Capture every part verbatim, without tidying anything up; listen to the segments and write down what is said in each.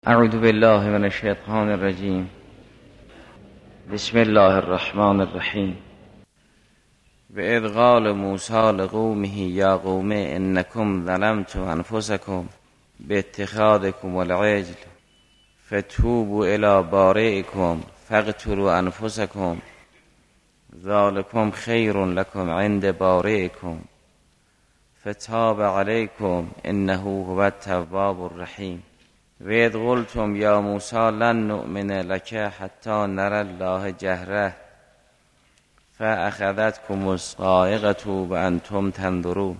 اعوذ بالله من الشیطان الرجیم. بسم الله الرحمن الرحیم. و اذ قال موسی لقومه یا قوم انکم ظلمتم انفسکم باتخاذکم العجل فتوبوا الی بارئکم فاقتلوا انفسکم ذلکم خیر لکم عند بارئکم فتاب علیکم انه هو التواب الرحیم. و اذ قلتم یا موسی لن نؤمن لک حتی نری الله جهره فاخذتکم الصاعقة وانتم تنظرون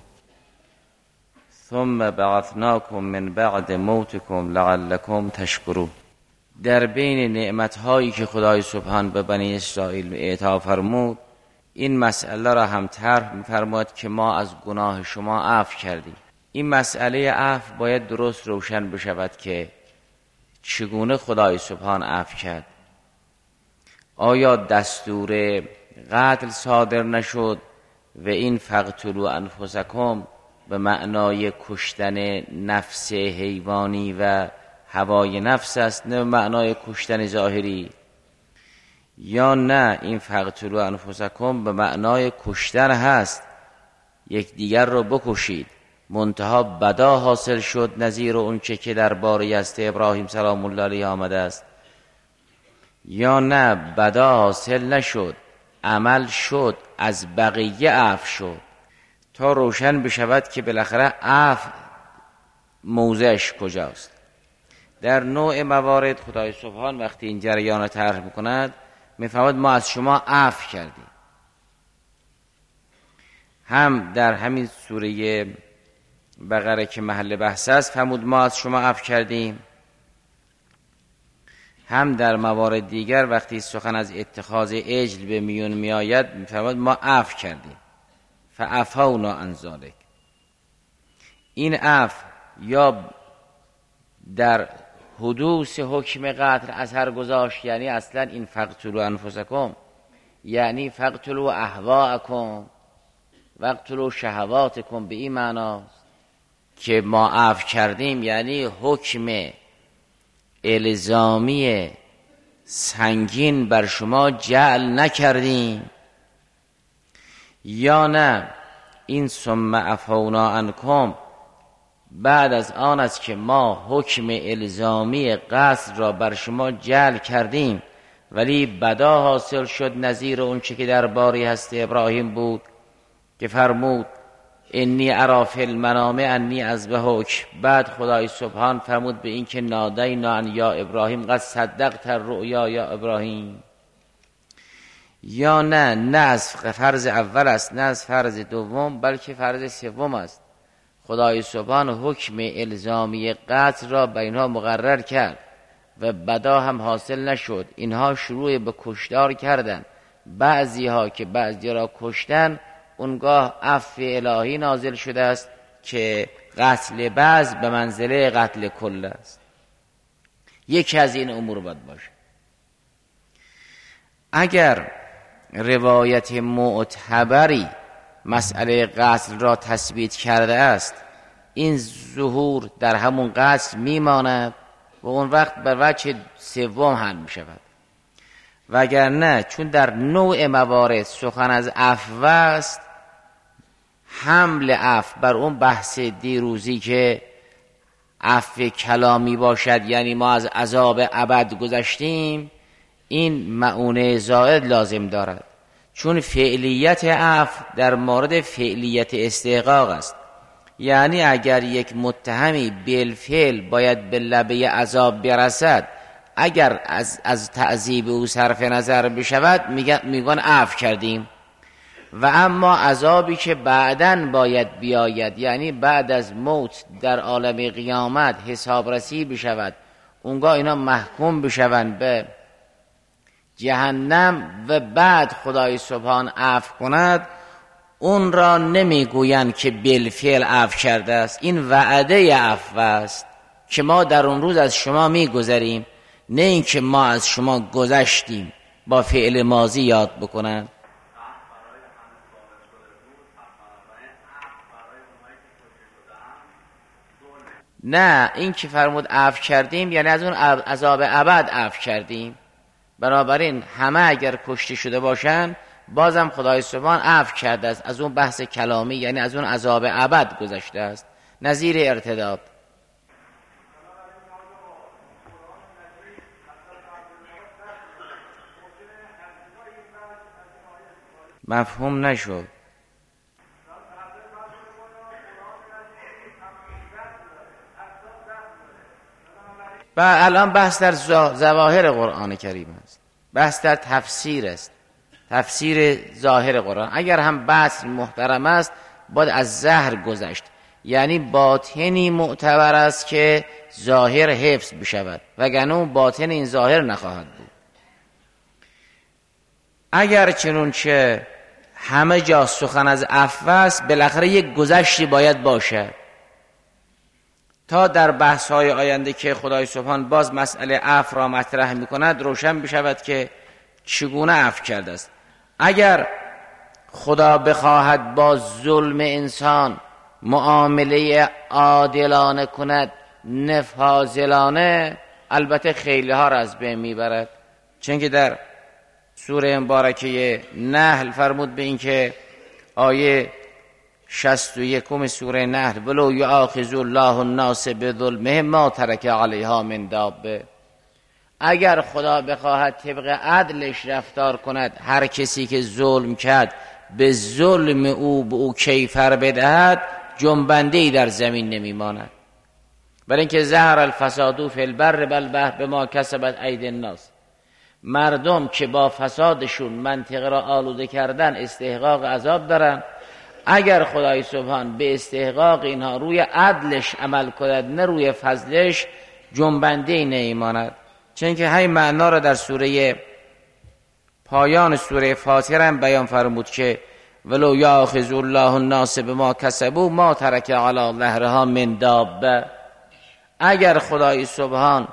ثم بعثناکم من بعد موتکم لعلکم تشکرون. در بین نعمتهایی که خدای سبحان به بنی اسرائیل اعطا فرمود، این مسئله را هم طرح می‌فرماید که ما از گناه شما عفو کردیم. این مسئله عفو باید درست روشن بشود که چگونه خدای سبحان عفو کرد. آیا دستور قتل صادر نشد و این فقتلوا انفسکم به معنای کشتن نفس حیوانی و هوای نفس است، نه به معنای کشتن ظاهری؟ یا نه این فقتلوا انفسکم به معنای کشتن هست، یک دیگر رو بکشید، منتها بدا حاصل شد نظیر اون چه که در باره است ابراهیم سلام الله علیه آمده است؟ یا نه بدا حاصل نشد، عمل شد، از بقیه عفو شد، تا روشن بشود که بالاخره عفو موضعش کجاست. در نوع موارد خدای سبحان وقتی این جریان را طرح میکند میفهمد ما از شما عفو کردیم. هم در همین سوره بقره که محل بحث است فرمود ما از شما عفو کردیم، هم در موارد دیگر وقتی سخن از اتخاذ عجل به میون می آید میفرماید ما عفو کردیم. فعفونا عن ذلک. این عفو یا در حدوث حکم قتل اثر گذاشت، یعنی اصلا این فقتلوا انفسکم یعنی فقتلوا اهواءکم وقتلوا شهواتکم، به این معناست که ما عفو کردیم یعنی حکم الزامی سنگین بر شما جعل نکردیم. یا نه این ثم عفونا عنکم بعد از آن است که ما حکم الزامی قصد را بر شما جعل کردیم ولی بدا حاصل شد نظیر اون چه که در باری هست ابراهیم بود که فرمود انی اری فی المنام انی اذبحک. بعد خدای سبحان فرمود به این که نادینا ان یا ابراهیم قد صدقت الرؤیا یا ابراهیم. یا نه نه از فرض اول است، نه از فرض دوم، بلکه فرض سوم است. خدای سبحان حکم الزامی قتل را بر اینها مقرر کرد و بدا هم حاصل نشد. اینها شروع به کشتار کردند. بعضی ها که بعضی را کشتن اونگاه عفو الهی نازل شده است که قتل بعض به منزله قتل کل است. یکی از این امور باید باشه. اگر روایت معتبری مسئله قتل را تثبیت کرده است، این ظهور در همون قتل میماند و اون وقت بر وجه سوم حل می شود. وگرنه چون در نوع موارد سخن از عفو است، حمل عفو بر اون بحث دیروزی که عفو کلامی باشد یعنی ما از عذاب ابد گذشتیم، این مؤونه زائد لازم دارد. چون فعلیت عفو در مورد فعلیت استحقاق است، یعنی اگر یک متهمی بالفعل باید به لبه عذاب برسد، اگر از از تعذیب او صرف نظر بشود میگن عفو کردیم. و اما عذابی که بعداً باید بیاید، یعنی بعد از موت در عالم قیامت حسابرسی بشود، اونگاه اینا محکوم بشوند به جهنم و بعد خدای سبحان عفو کند، اون را نمیگویند که بالفعل عفو کرده است. این وعده عفو است که ما در اون روز از شما میگذریم، نه این که ما از شما گذشتیم با فعل ماضی یاد بکنند. نه، این که فرمود عفو کردیم یعنی از اون عذاب ابد عفو کردیم. بنابراین همه اگر کشته شده باشن بازم خدای سبحان عفو کرده است، از اون بحث کلامی یعنی از اون عذاب ابد گذشته است، نظیر ارتداد. مفهوم نشد. و الان بحث در ظواهر قرآن کریم است، بحث در تفسیر است، تفسیر ظاهر قرآن. اگر هم بحث محترم است باید از ظاهر گذشت، یعنی باطنی معتبر است که ظاهر حفظ بشود، وگرنه اون باطن این ظاهر نخواهد بود. اگر چنونچه همه جا سخن از عفو است، بالاخره یک گذشتی باید باشد تا در بحث‌های آینده که خدای سبحان باز مسئله عفو را مطرح می‌کند روشن بشود که چگونه عفو کرده است. اگر خدا بخواهد با ظلم انسان معامله عادلانه کند، نفاضلانه، البته خیلی ها را از بین میبرد. چون که در سوره مبارکه نحل فرمود به این که آیه شصت و یکم سوره نحل ولو یؤاخذ الله الناس بظلمهم ما ترک علیها من دابه، اگر خدا بخواهد طبق عدلش رفتار کند، هر کسی که ظلم کرد به ظلم او به او کیفر بدهد، جنبنده‌ای در زمین نمیماند. برای اینکه ظهر الفساد فی البر والبحر بما کسبت ایدی الناس، مردم که با فسادشون منطقه را آلوده کردن استحقاق عذاب دارن. اگر خدای سبحان به استحقاق اینها روی عدلش عمل کند نه روی فضلش، جنبنده‌ای نمیماند. چون که همین معنا را در سوره پایان سوره فاطر هم بیان فرمود که ولو یاخذ الله الناس بما کسبوا ما ترک علی ظهرها من دابه، اگر خدای سبحان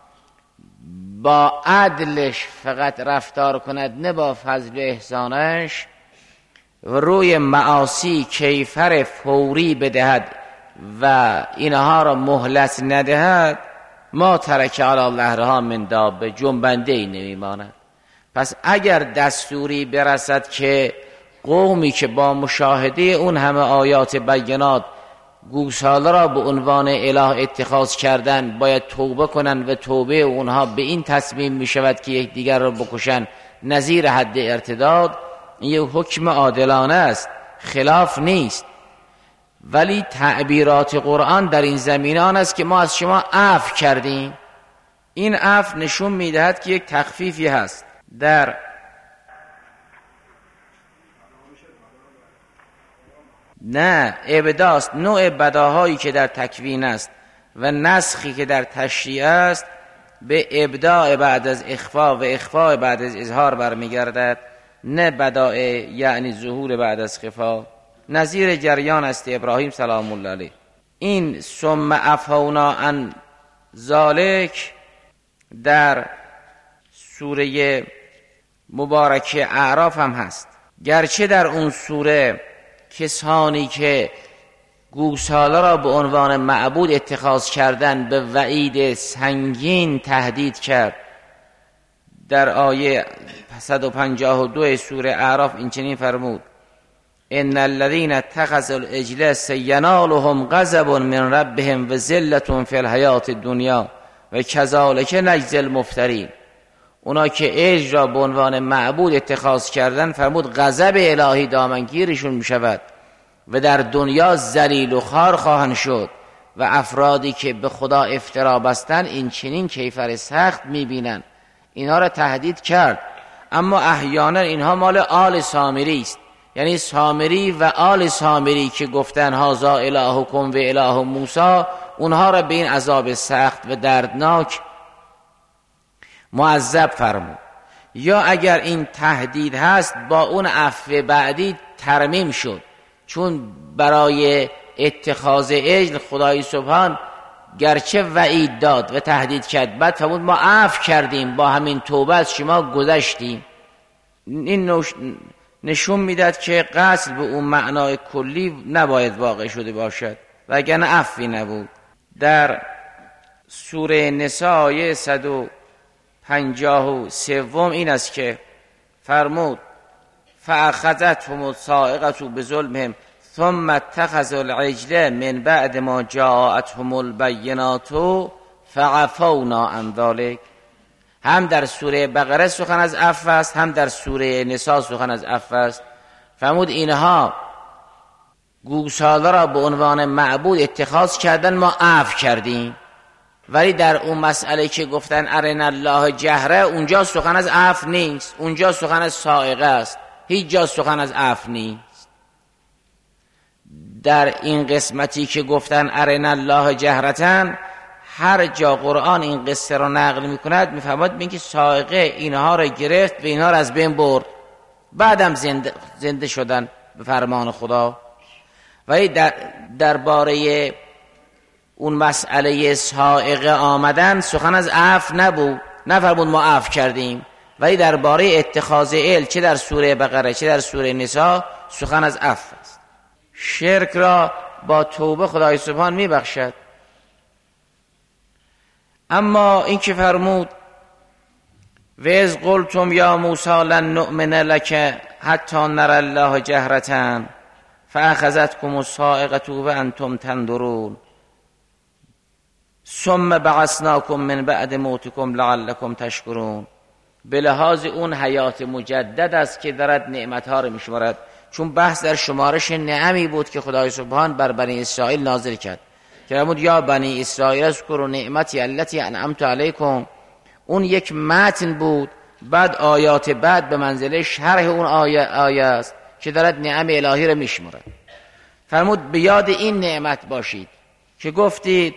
با عدلش فقط رفتار کند نه با فضل و احسانش، و روی معاصی کیفر فوری بدهد و اینها را مهلت ندهد، ما ترک علی ظهرها من دابه، جنبنده‌ای نمیماند. پس اگر دستوری برسد که قومی که با مشاهده اون همه آیات بینات گوساله را به عنوان اله اتخاذ کردن باید توبه کنن و توبه اونها به این تصمیم می شود که یک دیگر را بکشن، نظیر حد ارتداد، این یک حکم عادلانه است، خلاف نیست. ولی تعبیرات قرآن در این زمینان است که ما از شما عفو کردیم. این عفو نشون میدهد که یک تخفیفی هست در نه ابداست، نوع بداهایی که در تکوین است و نسخی که در تشریع است به ابداع بعد از اخفا و اخفا بعد از اظهار برمیگردد، نه بداع یعنی ظهور بعد از خفا. نظیر جریان است ابراهیم سلام الله علیه. این ثم عفونا عن ذالک در سوره مبارکه اعراف هم هست، گرچه در اون سوره کسانی که گوساله را به عنوان معبود اتخاذ کردن به وعید سنگین تهدید کرد. در آیه صد و پنجاه و دو سوره اعراف این چنین فرمود ان الذين اتخذوا العجل سینالهم غضب من ربهم و ذلة فی الحیات الدنیا و کذالک نجزی المفترین. اونا که عجل را به عنوان معبود اتخاذ کردن، فرمود غضب الهی دامنگیرشون می شود و در دنیا ذلیل و خوار خواهند شد، و افرادی که به خدا افترا بستن این چنین کیفر سخت می بینن. اینها را تهدید کرد، اما احیانا اینها مال آل سامری است، یعنی سامری و آل سامری که گفتن هذا الهکم و اله موسی، اونها را به این عذاب سخت و دردناک معذب فرمود. یا اگر این تهدید هست با اون عفو بعدی ترمیم شد، چون برای اتخاذ عجل خدای سبحان گرچه وعید داد و تهدید کرد، بعد فرمود ما عفو کردیم، با همین توبه از شما گذشتیم. این نشون میداد که قصد به اون معنای کلی نباید واقع شده باشد و اگر نه عفوی نبود. در سوره نساء آیه صد و پنجاه و سوم این است که فرمود فاخذتهم الصاعقة بظلمهم ثم اتخذوا العجل من بعد ما جاءتهم البینات فعفونا عن ذلك. هم در سوره بقره سخن از عفو است، هم در سوره نساء سخن از عفو است. فرمود اینها گوساله را به عنوان معبود اتخاذ کردن، ما عفو کردیم. ولی در اون مسئله که گفتن ارنا الله جهره، اونجا سخن از عفو نیست، اونجا سخن از صاعقه است، هیچ جا سخن از عفو نیست. در این قسمتی که گفتن ارنا الله جهرتن، هر جا قرآن این قصه را نقل میکند میفهمد میگه که صاعقه اینها را گرفت و اینها را از بین برد، بعدم زنده, زنده شدن به فرمان خدا. ولی در درباره اون مسئله صاعقه آمدن سخن از عفو نبود، نفرمود ما عفو کردیم. ولی درباره اتخاذ عجل چه در سوره بقره چه در سوره نساء سخن از عفو است. شرک را با توبه خدای سبحان میبخشد. اما این که فرمود و اذ قلتم یا موسی لن نؤمن لک حتی نری الله جهرة فاخذتکم الصاعقة وانتم تنظرون ثم بعثناکم من بعد موتکم لعلکم تشکرون، به لحاظ اون حیات مجدد است که دارد نعمتها رو میشمارد، چون بحث در شمارش نعمی بود که خدای سبحان بر بنی اسرائیل نازل کرد که فرمود یا بنی اسرائیل اذکروا نعمتی التی انعمت علیکم. اون یک متن بود، بعد آیات بعد به منزله شرح اون آیه, آیه است که دارد نعم الهی رو میشمارد. فرمود به یاد این نعمت باشید که گفتید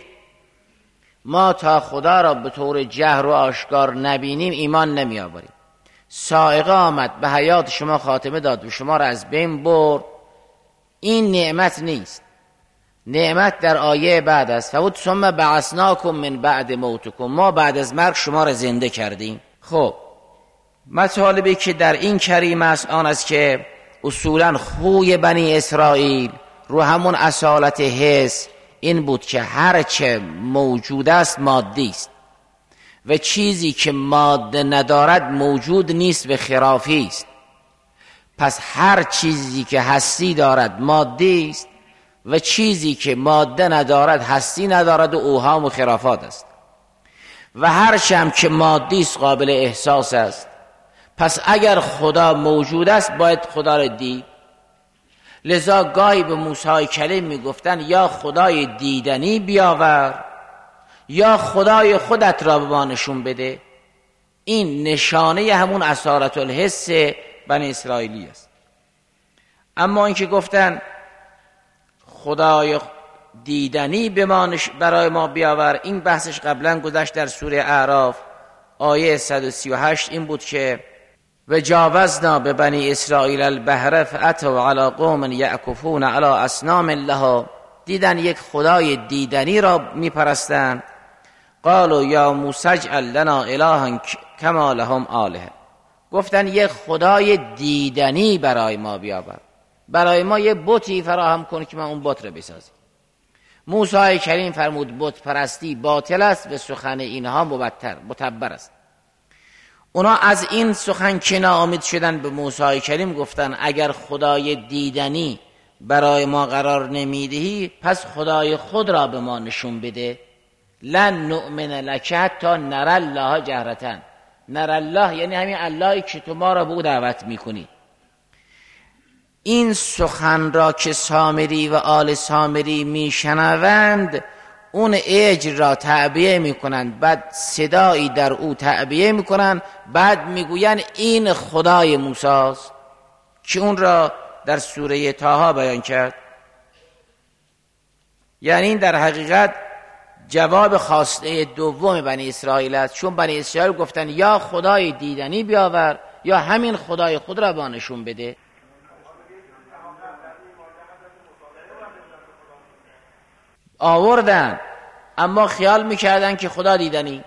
ما تا خدا را به طور جهر و آشکار نبینیم ایمان نمی آوریم. صاعقه آمد به حیات شما خاتمه داد و شما را از بین برد. این نعمت نیست، نعمت در آیه بعد است. فرمود ثم بعثناکم من بعد موتکم، ما بعد از مرگ شما را زنده کردیم. خب مطالبی که در این کریم است آن است که اصولا خوی بنی اسرائیل رو همون اصالت حس این بود که هر چه موجود است مادی است و چیزی که ماده ندارد موجود نیست و خرافی است. پس هر چیزی که هستی دارد مادی است و چیزی که ماده ندارد هستی ندارد و اوهام و خرافات است. و هر چه هم که مادی است قابل احساس است. پس اگر خدا موجود است باید خدا را دید. لذا گاهی به موسی کلیم میگفتن یا خدای دیدنی بیاور یا خدای خودت را به ما نشون بده. این نشانه همون اصالت الحس بنی اسرائیلی است. اما اینکه گفتن خدای دیدنی به ما نش... برای ما بیاور، این بحثش قبلا گذشت در سوره اعراف آیه صد و سی و هشت. این بود که و جاوزنا به بنی اسرائیل البحر فاتوا علی قوم یعکفون علی اصنام لها، دیدن یک خدای دیدنی را میپرستند. قالوا یا موسی اجعل لنا الها کما لهم آلهه، گفتن یک خدای دیدنی برای ما بیاور، برای ما یه بتی فراهم کن که ما اون بت را بسازیم. موسی کریم فرمود بت پرستی باطل است و سخن اینها مبتر متبر است. اونا از این سخن که ناامید شدن به موسی کریم گفتن اگر خدای دیدنی برای ما قرار نمیدهی پس خدای خود را به ما نشون بده. لن نؤمن لک حتی نری الله جهرة، نری الله یعنی همین اللهی که تو ما را به او دعوت میکنی. این سخن را که سامری و آل سامری میشنوند اون عجل را تعبیه میکنند، بعد صدایی در او تعبیه میکنند، بعد میگویند این خدای موسی است که اون را در سوره طه بیان کرد. یعنی این در حقیقت جواب خواسته دوم بنی اسرائیل است، چون بنی اسرائیل گفتن یا خدای دیدنی بیاور یا همین خدای خود را با نشون بده. آوردن اما خیال میکردن که خدا دیدنی.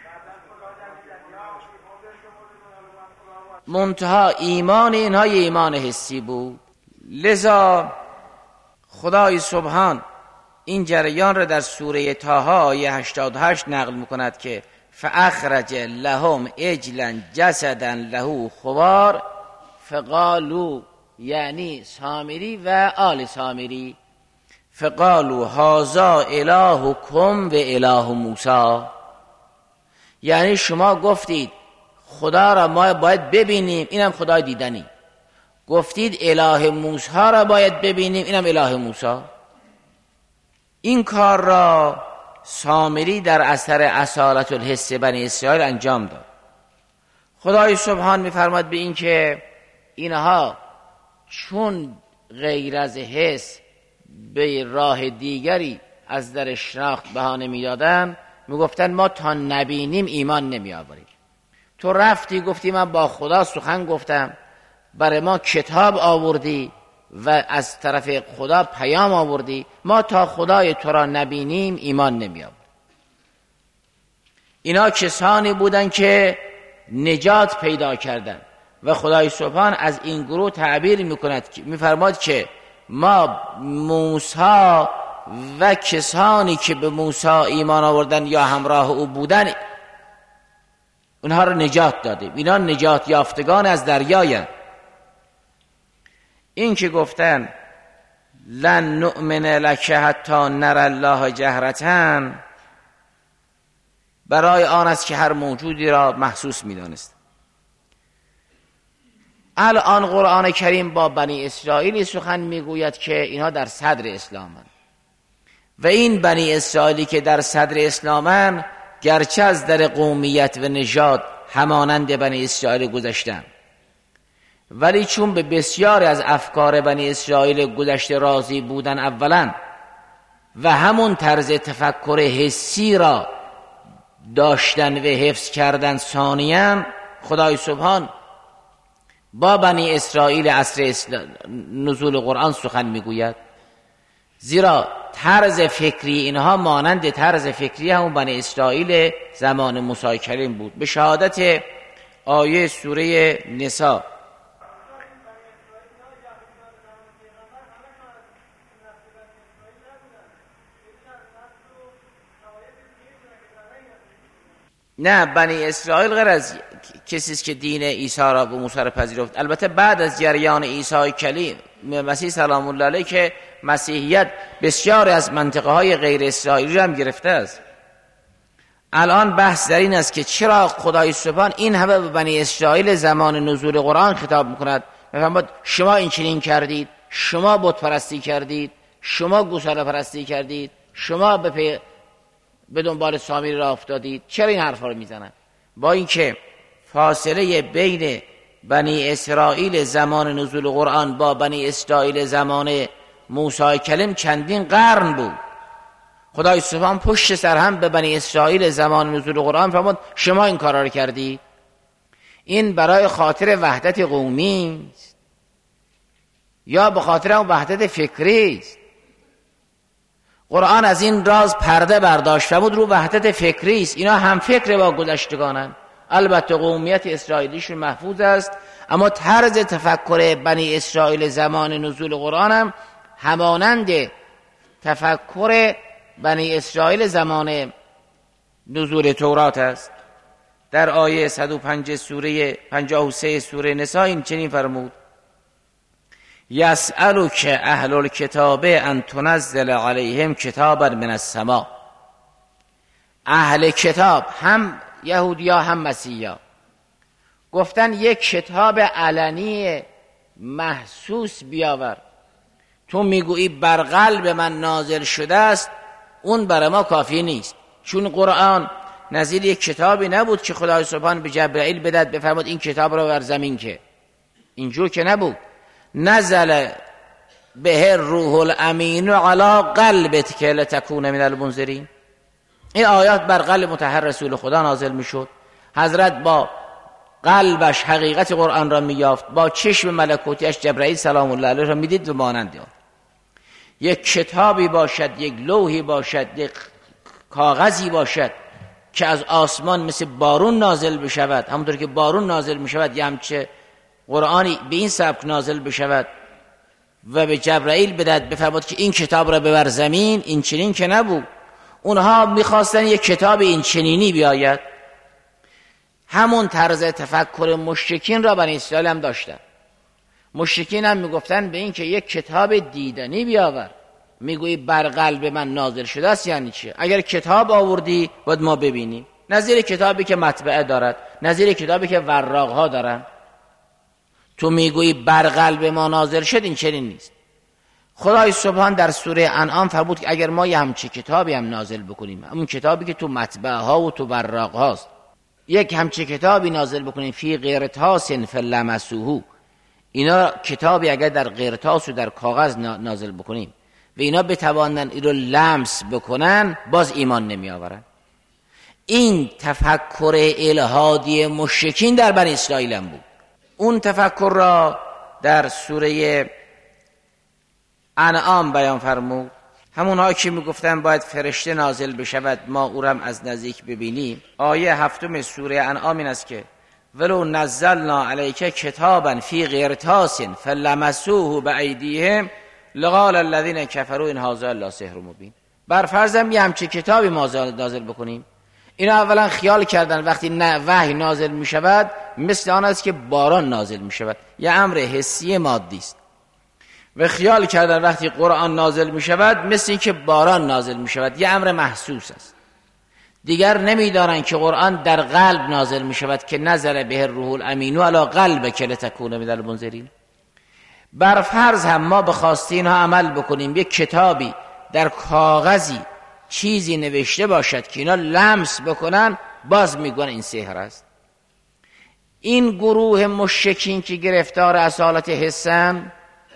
منتها ایمان اینها ایمان حسی بود. لذا خدای سبحان این جریان را در سوره طه آیه هشتاد و هشت نقل میکند که فاخرج لهم عجلا جسدا له خوار فقالوا، یعنی سامری و آل سامری، فقالوا هذا الهکم و اله موسی، یعنی شما گفتید خدا را ما باید ببینیم، اینم خدای دیدنی، گفتید اله موسی را باید ببینیم، اینم اله موسی. این کار را سامری در اثر اصالت الحس بنی اسرائیل انجام داد. خدای سبحان می‌فرماد به این که اینها چون غیر از حس به راه دیگری از در شناخت بهانه می‌دادن، میگفتن ما تا نبینیم ایمان نمی‌آوریم. تو رفتی گفتی من با خدا سخن گفتم، برای ما کتاب آوردی و از طرف خدا پیام آوردی، ما تا خدای تو را نبینیم ایمان نمی‌آوریم. اینا کسانی بودن که نجات پیدا کردن و خدای سبحان از این گروه تعبیر میکند، میفرماد که ما موسی و کسانی که به موسی ایمان آوردن یا همراه او بودن اونها رو نجات دادیم، اینا نجات یافتگان از دریایند. این که گفتن لن نؤمن لک حتی نر الله جهرةً، برای آن است که هر موجودی را محسوس می‌دانست. الان قرآن کریم با بنی اسرائیل سخن میگوید که اینها در صدر اسلامند و این بنی اسرائیلی که در صدر اسلامند گرچه از در قومیت و نژاد همانند بنی اسرائیل گذشتند، ولی چون به بسیاری از افکار بنی اسرائیل گذشته راضی بودن اولا و همون طرز تفکر حسی را داشتن و حفظ کردن ثانیاً، خدای سبحان با بنی اسرائیل عصر نزول قرآن سخن میگوید، زیرا طرز فکری اینها مانند طرز فکری همون بنی اسرائیل زمان موسی کلیم بود. به شهادت آیه سوره نساء نه، بنی اسرائیل غیر از کسی است که دین عیسی را به موسی را پذیرفت. البته بعد از جریان عیسی کلیم مسیح سلام الله علیه که مسیحیت بسیاری از منطقه های غیر اسرائیلی را هم گرفته است. الان بحث در این است که چرا خدای سبحان این همه به بنی اسرائیل زمان نزول قرآن خطاب میکند، میفرماید شما این چنین کردید، شما بت پرستی کردید، شما گوساله پرستی کردید، شما به پی... به دنبال سامری را افتادید. چرا این حرفا رو میزنن؟ با اینکه فاصله بین بنی اسرائیل زمان نزول قرآن با بنی اسرائیل زمان موسی کلیم چندین قرن بود. خدای سبحان پشت سر هم به بنی اسرائیل زمان نزول قرآن فرمود شما این کارا رو کردی. این برای خاطر وحدت قومی است یا به خاطر اون وحدت فکری است؟ قرآن از این راز پرده برداشت فرمود رو وحدت فکری است. اینا هم فکر با گذشتگانن، البته قومیت اسرائیلیشون محفوظ است، اما طرز تفکر بنی اسرائیل زمان نزول قرآن هم همانند تفکر بنی اسرائیل زمان نزول تورات است. در آیه صد و پنج سوره پنجاه و سه سوره نساء این چنین فرمود یسألک اهل الکتاب ان تنزل علیهم کتابا من السماء. اهل کتاب هم یهودیا هم مسیحیا گفتن یک کتاب علنی محسوس بیاور. تو میگویی بر قلب من نازل شده است، اون برای ما کافی نیست، چون قرآن نزیل یک کتابی نبود که خدای سبحان به جبرائیل بدهد بفرماد این کتاب رو بر زمین، که اینجور که نبود. نزل به روح الامین علی قلبت که لتکون من المنذرین. این آیات بر قلب مطهر رسول خدا نازل میشد. حضرت با قلبش حقیقت قرآن را میافت، با چشم ملکوتیش جبرائیل سلام الله علیه را میدید و مانند آن. یک کتابی باشد، یک لوحی باشد، یک کاغذی باشد که از آسمان مثل بارون نازل بشود، همونطور که بارون نازل میشود یه همچه قرآنی به این سبک نازل بشود و به جبرائیل بدهد بفرماد که این کتاب را ببر زمین، این چنین که نبود. اونها میخواستن یک کتاب این چنینی بیاید. همون طرز تفکر مشرکین را بنی اسرائیل هم داشتن. مشرکین هم میگفتن به این که یک کتاب دیدنی بیاور. میگویی بر قلب من نازل شده است یعنی چیه؟ اگر کتاب آوردی باید ما ببینیم، نظیر کتابی که مطبعه دارد، نظیر کتابی که وراق ها دارن. تو میگویی بر قلب ما نازل شد، این چنین نیست. خدای سبحان در سوره انعام فرمود که اگر ما یه همچه کتابی هم نازل بکنیم، همون کتابی که تو مطبعه ها و تو وراق هاست، یک همچه کتابی نازل بکنیم فی قرطاس فلمسوه، اینا کتابی اگر در قرطاس و در کاغذ نازل بکنیم و اینا بتوانن این رو لمس بکنن، باز ایمان نمی آورن. این تفکر الهادی مشرکین در بنی اسرائیل هم بود. اون تفکر را در سوره انعام بیان فرمود. همونها که میگفتن باید فرشته نازل بشود ما او را هم از نزدیک ببینیم. آیه هفتم سوره انعام این است که ولو نزلنا علیک کتابا فی قرطاس فلمسوه بایدیهم لقال الذین کفروا ان هذا الا سحر مبین. بر فرضم یه همچه کتابی ما نازل بکنیم. اینا اولا خیال کردن وقتی وحی نازل می شود مثل آن است که باران نازل می شود، یه امر حسی مادی است. و خیال کردن وقتی قرآن نازل می شود مثل این که باران نازل می شود، یه امر محسوس است. دیگر نمی دارن که قرآن در قلب نازل می شود که نزل به الروح الامین علی قلبک لتکون من المنذرین. بر فرض هم ما بخواستی اینها عمل بکنیم، یک کتابی در کاغذی چیزی نوشته باشد که اینا لمس بکنن، باز میگن این سحر است. این گروه مشرکین که گرفتار اصالت حسن،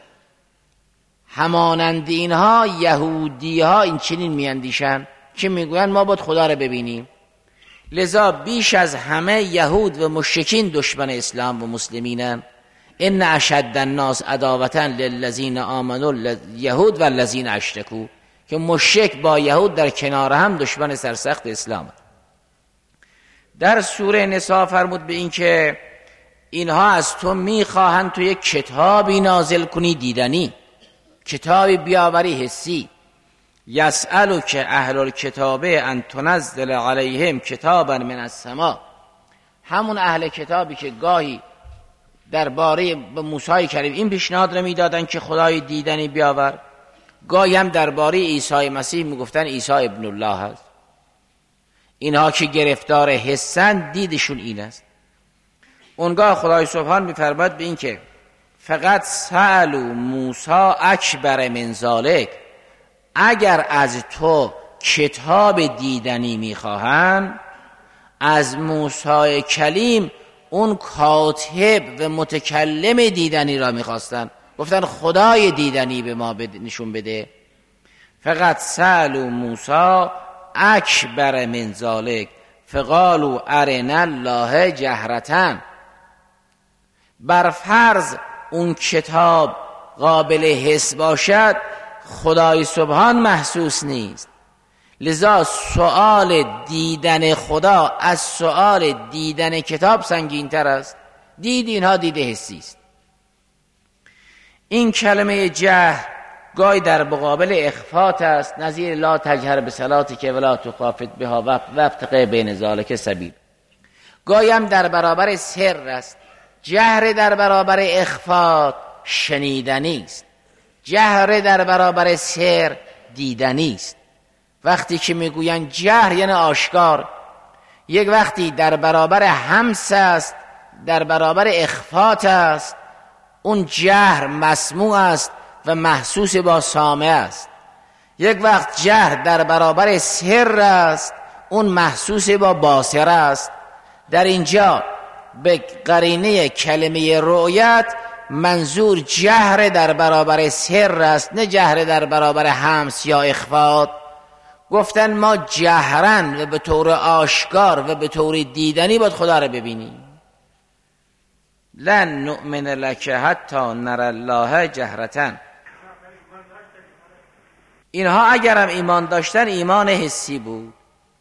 همانند اینها یهودی ها این چنین میاندیشن که میگوین ما باید خدا رو ببینیم. لذا بیش از همه یهود و مشرکین دشمن اسلام و مسلمینن. ان اشد الناس عداوة للذین آمنوا یهود و الذین اشرکوا، که مشرک با یهود در کنار هم دشمن سرسخت اسلام. در سوره نساء فرمود به این که اینها از تو میخواهند تو یک کتابی نازل کنی دیدنی، کتابی بیاوری حسی. یسألک اهل الکتاب ان تنزل علیهم کتابا من السماء، همون اهل کتابی که گاهی درباره موسی کریم این پیشنهاد رو میدادن که خدای دیدنی بیاور، گاهی هم درباره عیسی مسیح میگفتن عیسی ابن الله هست. اینها که گرفتار حسن دیدشون این است. اونگاه خدای سبحان میفرماد به این که فقط سألوا موسی اکبر من ذالک، اگر از تو کتاب دیدنی میخواهن، از موسی کلیم اون کاتب و متکلم دیدنی را میخواستن، گفتن خدای دیدنی به ما نشون بده. فقط سألوا موسی اکبر من ذالک فقالوا ارنا الله جهرة. بر فرض اون کتاب قابل حس باشد، خدای سبحان محسوس نیست. لذا سؤال دیدن خدا از سؤال دیدن کتاب سنگین تر است. دید اینها دید حسی است. این کلمه جهر گاهی در مقابل اخفات است، نظیر لا تجهر بصلاتک ولا تخافت بها وابتغ بین ذلک سبیل. گاهی هم در برابر سر است. جهر در برابر اخفات شنیدنی است، جهر در برابر سر دیدنی است. وقتی که میگوین جهر یعنی آشکار، یک وقتی در برابر همس است، در برابر اخفات است، اون جهر مسموع است و محسوس با سامع است. یک وقت جهر در برابر سر است، اون محسوس با باصر است. در اینجا به قرینه کلمه رؤیت منظور جهر در برابر سر است، نه جهر در برابر همس یا اخفات. گفتن ما جهرن و به طور آشکار و به طور دیدنی باید خدا رو ببینیم. لن نؤمن لک حتی نر الله جهرة. اینها اگرم ایمان داشتن ایمان حسی بود.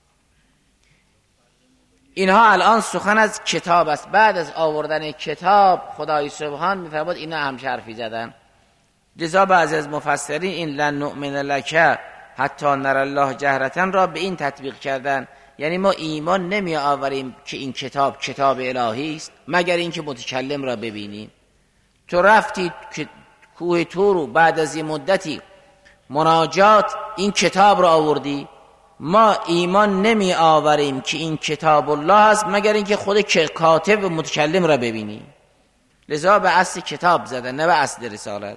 اینها الان سخن از کتاب است. بعد از آوردن کتاب خدای سبحان میفرماد اینا هم حرفی زدن. لذا بعضی از مفسرین این لن نؤمن لک حتی نر الله جهرتن را به این تطبیق کردن، یعنی ما ایمان نمی آوریم که این کتاب کتاب الهی است مگر اینکه متکلم را ببینیم. تو رفتی کوه طور و بعد از این مدتی مناجات این کتاب را آوردی، ما ایمان نمی آوریم که این کتاب الله است مگر اینکه خود کاتب و متکلم را ببینیم. لذا به اصل کتاب زدن نه به اصل رسالت.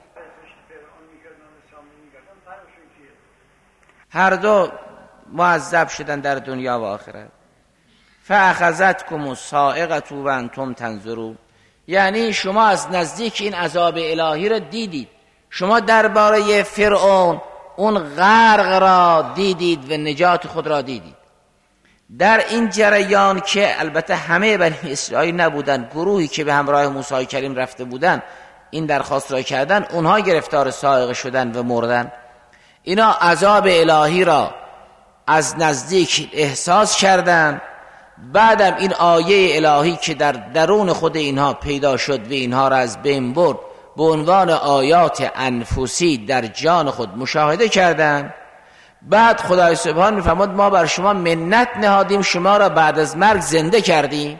هر دو معذب شدن در دنیا و آخرت. فاخذتکم الصاعقه و انتم تنظرون، یعنی شما از نزدیک این عذاب الهی را دیدید. شما درباره فرعون اون غرق را دیدید و نجات خود را دیدید. در این جریان که البته همه بنی اسرائیل نبودن، گروهی که به همراه موسی کریم رفته بودن این درخواست را کردن، اونها گرفتار صاعقه شدن و مردن. اینا عذاب الهی را از نزدیک احساس کردند. بعدم این آیه الهی که در درون خود اینها پیدا شد و اینها را از بین برد به عنوان آیات انفسی در جان خود مشاهده کردند. بعد خدای سبحان میفرماد ما بر شما منت نهادیم، شما را بعد از مرگ زنده کردیم.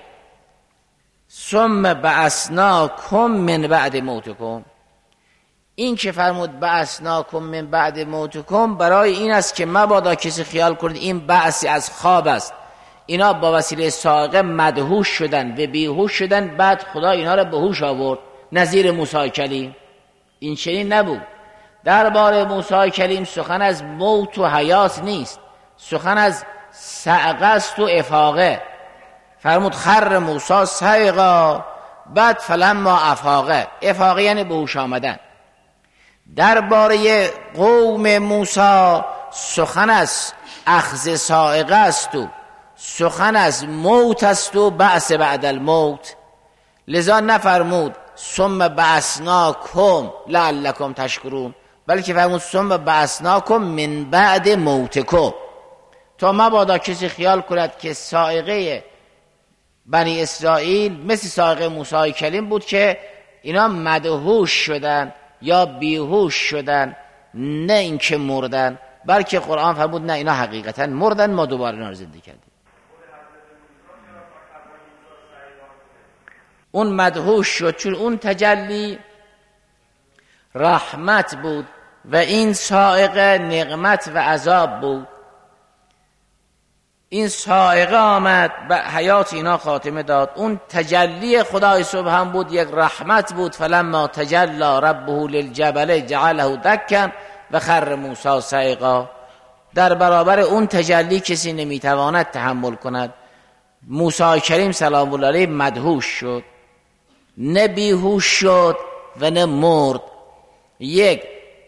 ثم بعثناکم من بعد موتکم، این که فرمود بعثناکم من بعد موتکم برای این است که مبادا کسی خیال کنید این بعثی از خواب است. اینا با وسیله صاعقه مدهوش شدن و بیهوش شدن، بعد خدا اینا را به هوش آورد. نظیر موسی کلیم این چنین نبود. درباره موسی کلیم سخن از موت و حیات نیست، سخن از صعقه است و افاقه. فرمود خر موسی صعقا، بعد فلما افاقه، افاقه یعنی به هوش آمدن. درباره قوم موسی سخن از اخذ صاعقه است و سخن از موت است و بعث بعد الموت. لذا نفرمود ثم بعثناکم لعلکم تشکرون، بلکه فرمود ثم بعثناکم من بعد موتکم، تا مبادا کسی خیال کند که صاعقه بنی اسرائیل مثل صاعقه موسی کلیم بود که اینا مدهوش شدن یا بیهوش شدن، نه اینکه مردن. بلکه قرآن فرمود نه اینا حقیقتا مردن، ما دوباره اینا رو زنده کردیم. اون مدهوش شد چون اون تجلی رحمت بود و این صاعقه نقمت و عذاب بود. این صاعقه آمد و حیات اینا خاتمه داد. اون تجلی خدای سبحان بود، یک رحمت بود. فلما تجلی ربه للجبل جعله دکا و خر موسی صعقا. در برابر اون تجلی کسی نمیتواند تحمل کند. موسی کریم سلام الله علیه مدهوش شد، نه بیهوش شد و نه مرد. یک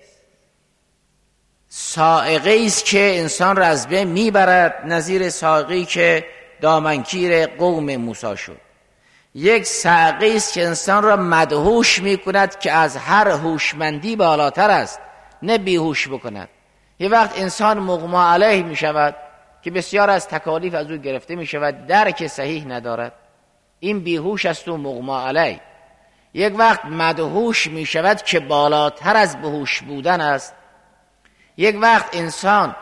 صاعقه است که انسان را از بین میبرد، نظیر صاعقه‌ای که دامنگیر قوم موسی شد. یک صاعقه است که انسان را مدهوش میکند که از هر هوشمندی بالاتر است، نه بیهوش بکند. یه وقت انسان مغما علیه میشود که بسیار از تکالیف از او گرفته میشود، درک صحیح ندارد، این بیهوش است و مغما علیه. یک وقت مدهوش میشود که بالاتر از بهوش بودن است. یک وقت انسان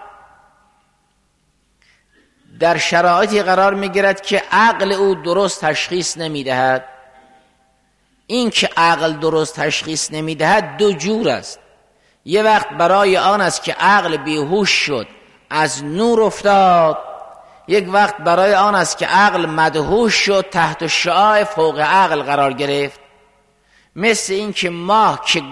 در شرایطی قرار میگیرد که عقل او درست تشخیص نمیدهد. این که عقل درست تشخیص نمیدهد دو جور است. یه وقت برای آن است که عقل بیهوش شد، از نور افتاد. یک وقت برای آن است که عقل مدهوش شد، تحت شعاع فوق عقل قرار گرفت. مثل این که ماه که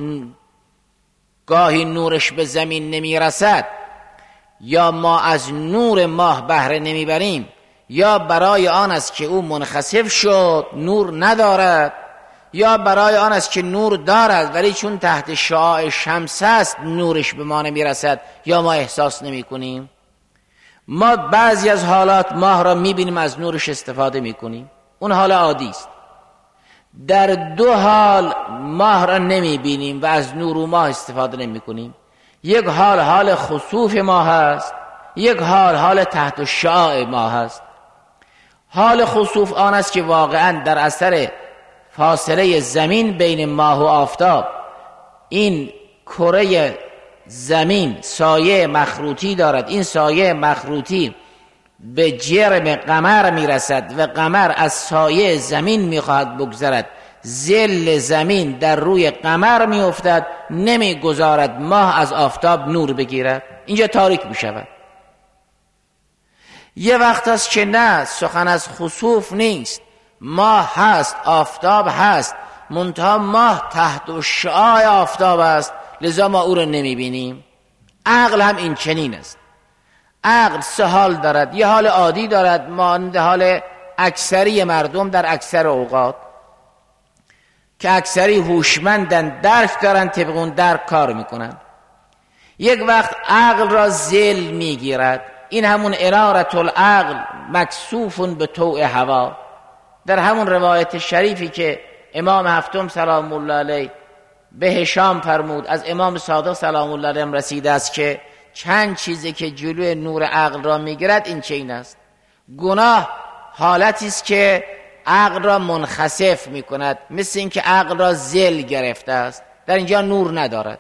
گاهی نورش به زمین نمی رسد، یا ما از نور ماه بهره نمی بریم، یا برای آن است که او منخسف شد نور ندارد، یا برای آن است که نور دارد ولی چون تحت شعاع شمس است نورش به ما نمی رسد یا ما احساس نمی کنیم. ما بعضی از حالات ماه را می بینیم از نورش استفاده می کنیم، اون حال عادی است. در دو حال ماه را نمی بینیم و از نور و ماه استفاده نمی کنیم. یک حال حال خسوف ماه است، یک حال حال تحت شعاع ماه است. حال خسوف آن است که واقعا در اثر فاصله زمین بین ماه و آفتاب این کره زمین سایه مخروطی دارد، این سایه مخروطی به جرم قمر میرسد و قمر از سایه زمین میخواهد بگذرد، ظل زمین در روی قمر میافتد، نمیگذارد ماه از آفتاب نور بگیرد، اینجا تاریک میشود. یه وقت است که نه، سخن از خسوف نیست، ماه هست، آفتاب هست، منتها ماه تحت شعاع آفتاب است، لذا ما او را نمیبینیم. عقل هم این چنین است. عقل سه حال دارد. یه حال عادی دارد مانند حال اکثری مردم در اکثر اوقات که اکثری هوشمندن، درک دارن، طبق اون درک کار میکنن. یک وقت عقل را ذل میگیرد، این همون ارارت العقل مکسوف به طوع هوا. در همون روایت شریفی که امام هفتم سلام الله علیه به هشام فرمود، از امام صادق سلام الله علیه رسیده است که چند چیزی که جلوی نور عقل را میگیرد این چه این است. گناه حالتی است که عقل را منخسف میکند، مثل این که عقل را ذل گرفته است، در اینجا نور ندارد.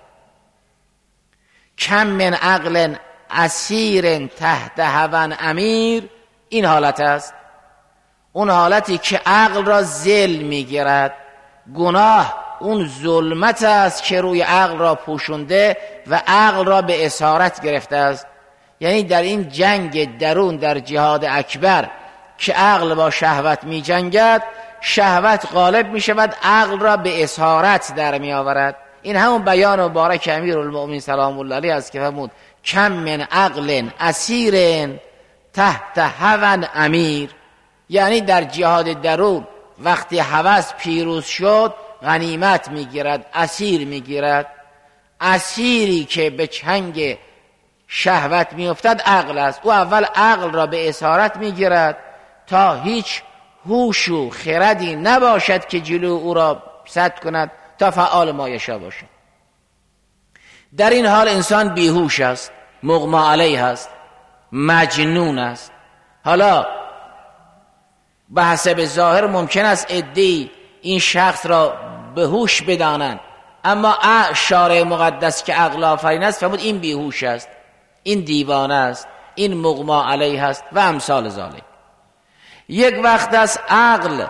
کم من عقل اسیر تحت هوا امیر، این حالت است. اون حالتی که عقل را ذل میگیرد. گناه اون ظلمت است که روی عقل را پوشونده و عقل را به اسارت گرفته است. یعنی در این جنگ درون، در جهاد اکبر که عقل با شهوت می جنگد، شهوت غالب می شود، عقل را به اسارت در می آورد. این همون بیان مبارک امیرالمؤمنین سلام الله علیه است که فرمود کم من عقل اسیر تحت هوا امیر. یعنی در جهاد درون وقتی هوس پیروز شد غنیمت میگیرد، اسیر میگیرد. اسیری که به چنگ شهوت میافتد عقل است. او اول عقل را به اسارت میگیرد تا هیچ هوش و خردی نباشد که جلو او را سد کند تا فعال ما یشاء باشد. در این حال انسان بیهوش است، مغمى علیه است، مجنون است. حالا به حسب ظاهر ممکن است عده‌ای این شخص را به هوش بدانند، اما شارع مقدس که عقل آفرین است فرمود این بیهوش است، این دیوانه است، این مغمى علیه است و امثال ذالک. یک وقت است عقل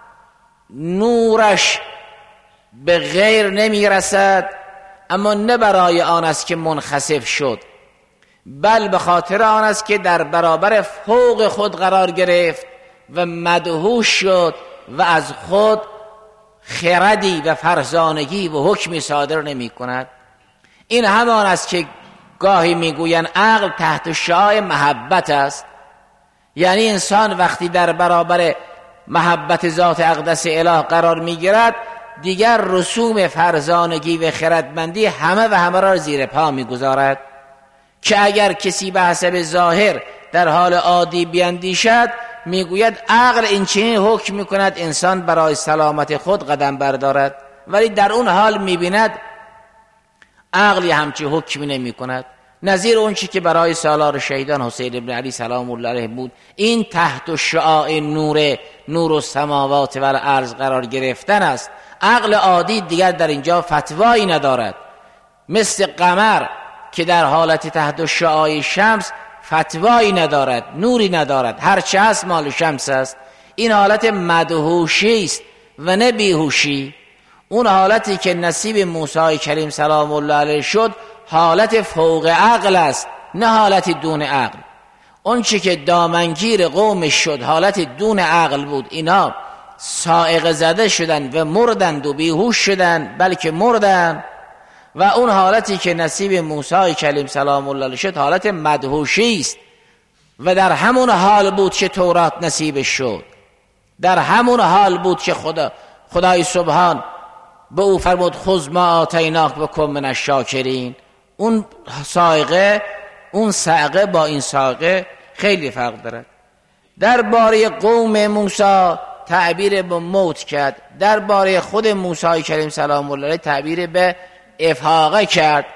نورش به غیر نمی رسد، اما نه برای آن است که منخسف شد، بل به خاطر آن است که در برابر فوق خود قرار گرفت و مدهوش شد و از خود خردی و فرزانگی و حکمی صادر نمی کند. این همان است که گاهی میگویند عقل تحت شعاع محبت است. یعنی انسان وقتی در برابر محبت ذات اقدس اله قرار میگیرد، دیگر رسوم فرزانگی و خردمندی همه و همه را زیر پا میگذارد، که اگر کسی به حسب ظاهر در حال عادی بیندیشد میگوید عقل این چنین حکم میکند انسان برای سلامت خود قدم بردارد، ولی در اون حال میبیند عقلی همچی حکمی نمی کند. نظیر اون چی که برای سالار شهیدان حسین ابن علی سلام الله علیه بود، این تحت شعاع نور نور السماوات و الارض قرار گرفتن است. عقل عادی دیگر در اینجا فتوایی ندارد، مثل قمر که در حالت تحت شعاع شمس فتوایی ندارد، نوری ندارد، هرچه هست مال شمس است. این حالت مدهوشی است و نه بیهوشی. اون حالتی که نصیب موسی کریم سلام الله علیه شد حالت فوق عقل است، نه حالت دون عقل. اون چی که دامنگیر قوم شد حالت دون عقل بود، اینا صاعقه زده شدن و مردند و بیهوش شدن، بلکه مردند. و اون حالتی که نصیب موسی کلیم سلام الله علیه شد حالت مدهوشی است و در همون حال بود که تورات نصیبش شد، در همون حال بود که خدا خدای سبحان به او فرمود خذ ما آتیناک و کن من الشاکرین. اون صاعقه اون صاعقه با این صاعقه خیلی فرق دارد. درباره قوم موسی تعبیر به موت کرد، درباره خود موسی کریم سلام الله علیه تعبیر به افاقه کرد.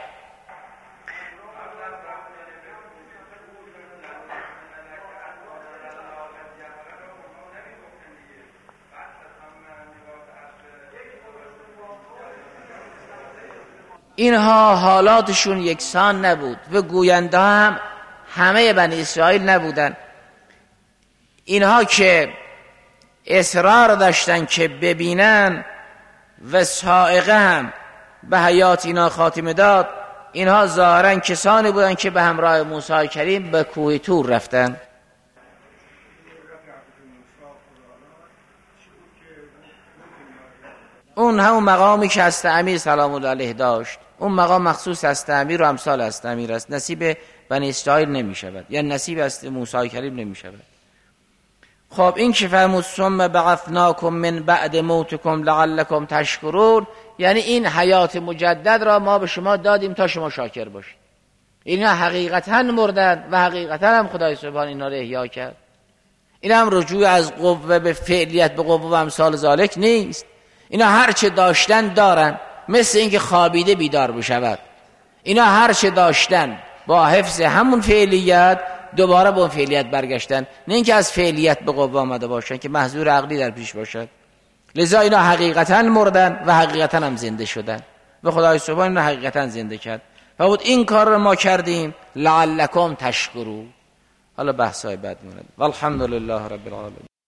اینها حالاتشون یکسان نبود و گوینده هم همه بنی اسرائیل نبودن. اینها که اصرار داشتن که ببینن و سائقه هم به حیات اینا خاتمه داد، اینها ظاهرا کسانی بودن که به همراه موسی کریم به کوه طور رفتن. اون همون مقامی که حضرت امیر سلام الله علیه داشت، اون مقام مخصوص حضرت امیر و امثال حضرت امیر است، نصیب بنی اسرائیل نمی شود، یا نصیب حضرت موسی کریم نمی شود. خب این که فرمود ثم بعثناکم من بعد موتکم لعلکم تشکرون، یعنی این حیات مجدد را ما به شما دادیم تا شما شاکر باشید. اینا حقیقتا مردن و حقیقتا هم خدای سبحان اینا را احیا کرد. این هم رجوع از قوه به فعلیت به قوه و امثال ذالک نیست. اینا هر چه داشتن دارن، مثل اینکه خوابیده بیدار بشود. اینا هر چه داشتن با حفظ همون فعلیت دوباره با اون فعلیت برگشتن، نه اینکه از فعلیت به قوه آمده باشن که محظور عقلی در پیش باشد. لذا اینا حقیقتا مردن و حقیقتا هم زنده شدن و خدای سبحان اینا حقیقتا زنده کرد. و بود این کار رو ما کردیم لعلکم تشکرون. حالا بحثای بعد مونده. والحمدلله رب العالمین.